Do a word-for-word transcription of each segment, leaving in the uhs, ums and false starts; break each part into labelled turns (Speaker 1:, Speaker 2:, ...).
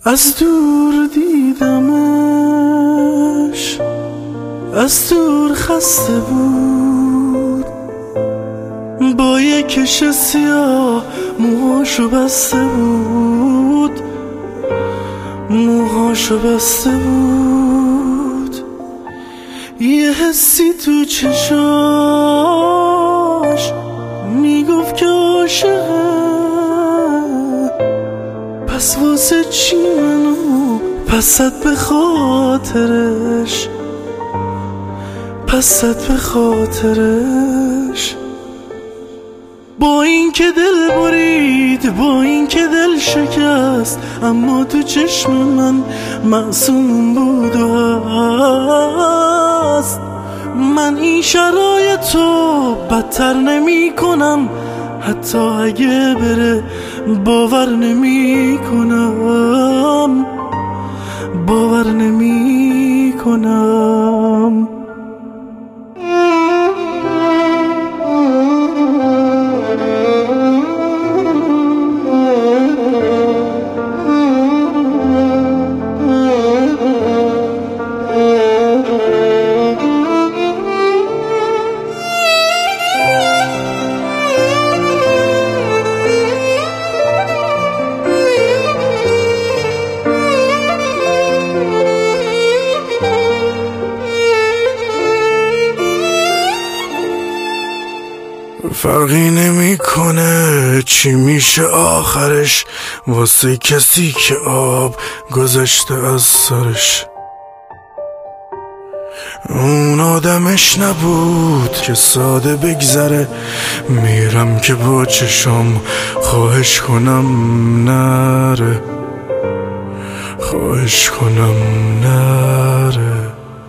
Speaker 1: از دور دیدمش، از دور خسته بود، با یک کش سیاه موهاشو بسته بود، موهاشو بسته بود. یه حسی تو چشاش میگفت که عاشقه، پس واسه چی منو پست به خاطرش، پست به خاطرش. با این که دل برید، با این که دل شکست، اما تو چشم من معصوم بود و هست. من این شرایطو بدتر نمی کنم، حتی اگه بره باور نمی کنم، باور نمی کنم. فرقی نمیکنه چی میشه آخرش، واسه کسی که آب گذشته از سرش. اون آدمش نبود که ساده بگذره، میرم که با چشام خواهش کنم نره، خواهش کنم نره.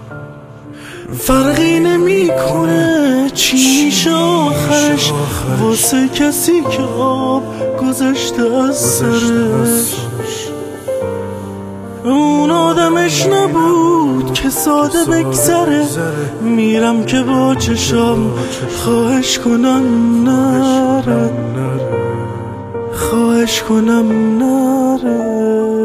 Speaker 1: فرقی نمیکنه چی میشه آخرش، واسه کسی که آب گذشته از سرش. اون آدمش نبود که ساده بگذره، میرم که با چشام خواهش کنم نره، خواهش کنم نره.